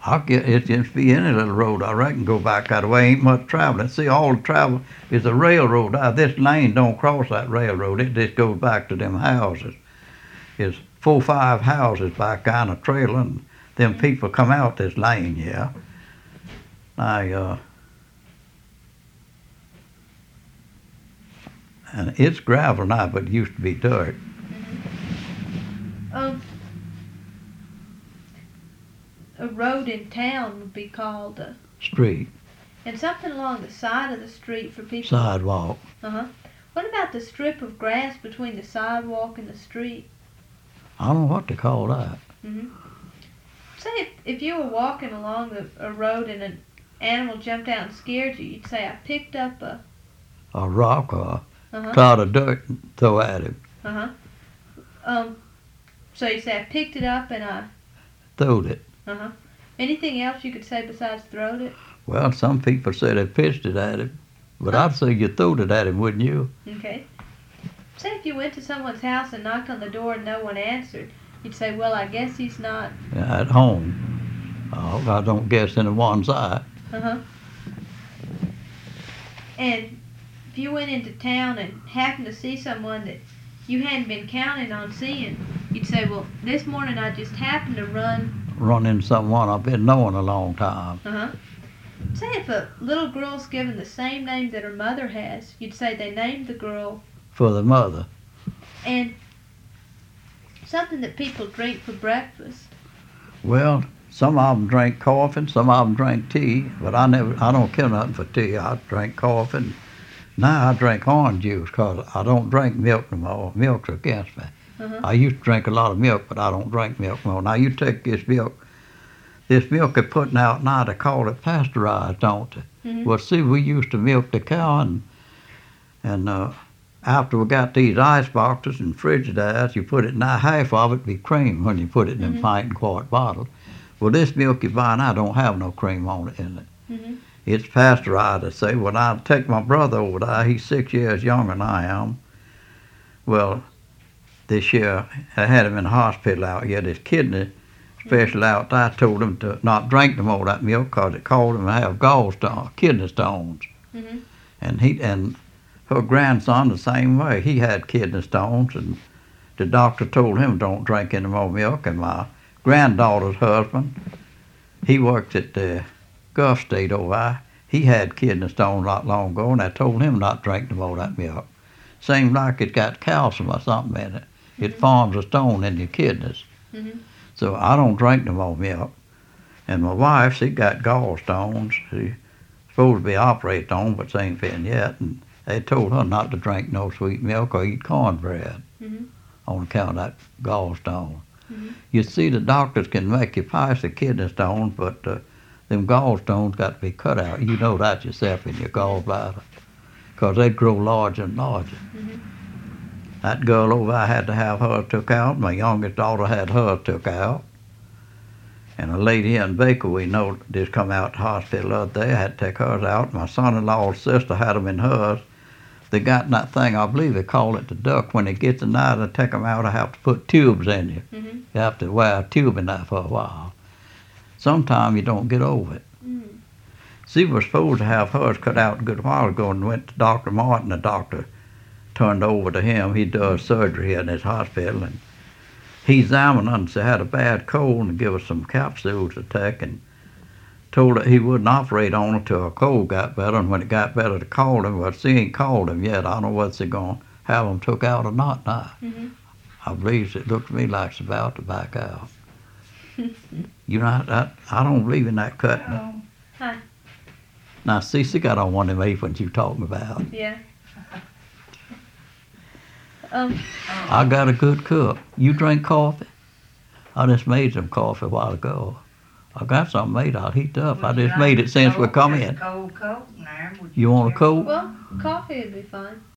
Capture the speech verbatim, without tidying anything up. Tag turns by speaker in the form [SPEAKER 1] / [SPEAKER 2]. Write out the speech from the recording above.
[SPEAKER 1] I get it just be any little road, I reckon, go back that way. Ain't much traveling. See, all the travel is a railroad. Uh, this lane don't cross that railroad. It just goes back to them houses. It's four, five houses back kind of trailing. Them people come out this lane, yeah. I, uh, and it's gravel now, but it used to be dirt.
[SPEAKER 2] Mm-hmm. Um, a road in town would be called a
[SPEAKER 1] Street.
[SPEAKER 2] And something along the side of the street for people.
[SPEAKER 1] Sidewalk.
[SPEAKER 2] Uh-huh. What about the strip of grass between the sidewalk and the street?
[SPEAKER 1] I don't know what to call that.
[SPEAKER 2] Mm-hmm. Say if, if you were walking along the, a road and an animal jumped out and scared you, you'd say, I picked up a...
[SPEAKER 1] A rock or
[SPEAKER 2] Uh-huh.
[SPEAKER 1] a cloud of dirt and throw at him.
[SPEAKER 2] Uh-huh. Um, so you say, I picked it up and I...
[SPEAKER 1] Throwed it.
[SPEAKER 2] Uh-huh. Anything else you could say besides throwed it?
[SPEAKER 1] Well, some people say they pitched it at him, but
[SPEAKER 2] Huh?
[SPEAKER 1] I'd say you throwed it at him, wouldn't you?
[SPEAKER 2] Okay. Say if you went to someone's house and knocked on the door and no one answered, you'd say, well, I guess he's not...
[SPEAKER 1] Yeah, at home. Oh, I don't guess anyone's eye.
[SPEAKER 2] Uh-huh. And if you went into town and happened to see someone that you hadn't been counting on seeing, you'd say, well, this morning I just happened to run...
[SPEAKER 1] Run into someone I've been knowing a long time.
[SPEAKER 2] Uh-huh. Say if a little girl's given the same name that her mother has, you'd say they named the girl...
[SPEAKER 1] For the mother.
[SPEAKER 2] And something that people drink for breakfast.
[SPEAKER 1] Well, some of them drink coffee, and some of them drink tea, but I never, I don't care nothing for tea. I drink coffee. And now I drink orange juice because I don't drink milk no more. Milk's against me.
[SPEAKER 2] Uh-huh.
[SPEAKER 1] I used to drink a lot of milk, but I don't drink milk no more. Now you take this milk, this milk they're putting out now, they call it pasteurized, don't they?
[SPEAKER 2] Mm-hmm.
[SPEAKER 1] Well, see, we used to milk the cow, and and uh, after we got these ice boxes and Frigidaires, you put it now, half of it be cream when you put it in
[SPEAKER 2] Mm-hmm.
[SPEAKER 1] a pint and quart bottle. Well, this milk you buy now don't have no cream on it in it.
[SPEAKER 2] Mm-hmm.
[SPEAKER 1] It's pasteurized, I say. When I take my brother over there, he's six years younger than I am. Well, this year, I had him in the hospital out here. His kidney special out there. I told him to not drink no more of that milk because it caused him to have gallstones, kidney stones.
[SPEAKER 2] Mm-hmm.
[SPEAKER 1] And he and her grandson the same way. He had kidney stones, and the doctor told him don't drink any more milk. And my granddaughter's husband, he worked at the Gulf State over there. He had kidney stones not long ago, and I told him not to drink no more of that milk. Seems like it's got calcium or something in it. It
[SPEAKER 2] Mhm.
[SPEAKER 1] forms a stone in your kidneys.
[SPEAKER 2] Mm-hmm.
[SPEAKER 1] So I don't drink no more milk. And my wife, she got gallstones. She's supposed to be operated on, but she ain't been yet. And they told her not to drink no sweet milk or eat cornbread
[SPEAKER 2] Mm-hmm.
[SPEAKER 1] on account of that gallstone.
[SPEAKER 2] Mm-hmm.
[SPEAKER 1] You see, the doctors can make you pass the kidney stones, but uh, them gallstones got to be cut out. You know that yourself in your gallbladder, because they grow larger and larger.
[SPEAKER 2] Mm-hmm.
[SPEAKER 1] That girl over there had to have her took out. My youngest daughter had her took out. And a lady in Baker we know just come out to the hospital the other day. I had to take hers out. My son-in-law's sister had them in hers. They got in that thing, I believe they call it the duct. When it gets in there, they take them out. I have to put tubes in you.
[SPEAKER 2] Mm-hmm.
[SPEAKER 1] You have to wear a tube in there for a while. Sometime you don't get over it.
[SPEAKER 2] Mm-hmm.
[SPEAKER 1] See, we were supposed to have hers cut out a good while ago and went to Doctor Martin. The doctor turned over to him. He does surgery here in his hospital. And he examined her and said had a bad cold and give her some capsules to take and told her he wouldn't operate on her till her cold got better. And when it got better, to call him. Well, she ain't called him yet. I don't know whether she's going to have him took out or not now.
[SPEAKER 2] Mm-hmm.
[SPEAKER 1] I believe it looked to me like she's about to back out. You know, I, I, I don't believe in that cutting.
[SPEAKER 2] Oh. Hi.
[SPEAKER 1] Now, see, she got on one of them aprons you talking about.
[SPEAKER 2] Yeah. Um.
[SPEAKER 1] I got a good cook. You drink coffee? I just made some coffee a while ago. I got something made. I'll heat it up. I just made it since we come in.
[SPEAKER 3] Cold Coke in there. Would
[SPEAKER 1] You want a Coke?
[SPEAKER 2] Well, coffee would be fine.